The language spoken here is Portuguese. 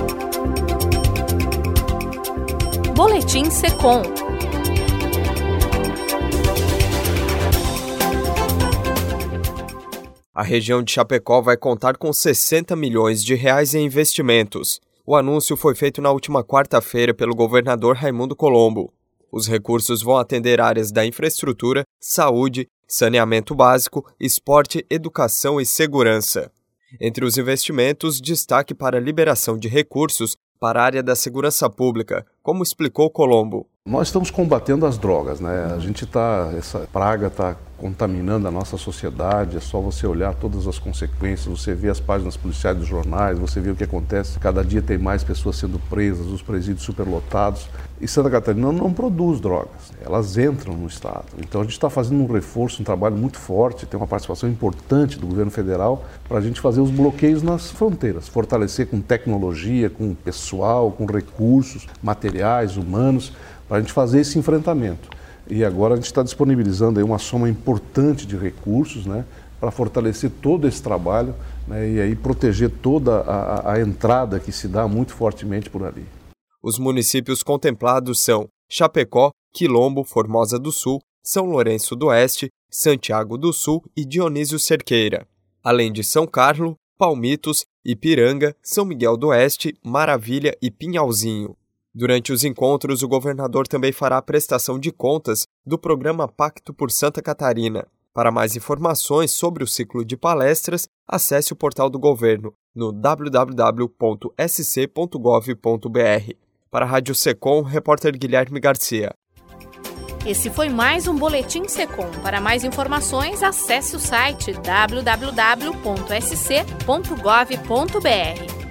Boletim Secom. A região de Chapecó vai contar com 60 milhões de reais em investimentos. O anúncio foi feito na última quarta-feira pelo governador Raimundo Colombo. Os recursos vão atender áreas da infraestrutura, saúde, saneamento básico, esporte, educação e segurança. Entre os investimentos, destaque para a liberação de recursos para a área da segurança pública, como explicou Colombo. Nós estamos combatendo as drogas, né? Essa praga está contaminando a nossa sociedade, é só você olhar todas as consequências, você vê as páginas policiais dos jornais, você vê o que acontece, cada dia tem mais pessoas sendo presas, os presídios superlotados. E Santa Catarina não produz drogas, elas entram no estado. Então a gente está fazendo um reforço, um trabalho muito forte, tem uma participação importante do governo federal para a gente fazer os bloqueios nas fronteiras, fortalecer com tecnologia, com pessoal, com recursos materiais, humanos, para a gente fazer esse enfrentamento. E agora a gente está disponibilizando aí uma soma importante de recursos, né, para fortalecer todo esse trabalho, né, e aí proteger toda a entrada que se dá muito fortemente por ali. Os municípios contemplados são Chapecó, Quilombo, Formosa do Sul, São Lourenço do Oeste, Santiago do Sul e Dionísio Cerqueira, além de São Carlos, Palmitos, Ipiranga, São Miguel do Oeste, Maravilha e Pinhalzinho. Durante os encontros, o governador também fará a prestação de contas do programa Pacto por Santa Catarina. Para mais informações sobre o ciclo de palestras, acesse o portal do governo no www.sc.gov.br. Para a Rádio Secom, repórter Guilherme Garcia. Esse foi mais um Boletim Secom. Para mais informações, acesse o site www.sc.gov.br.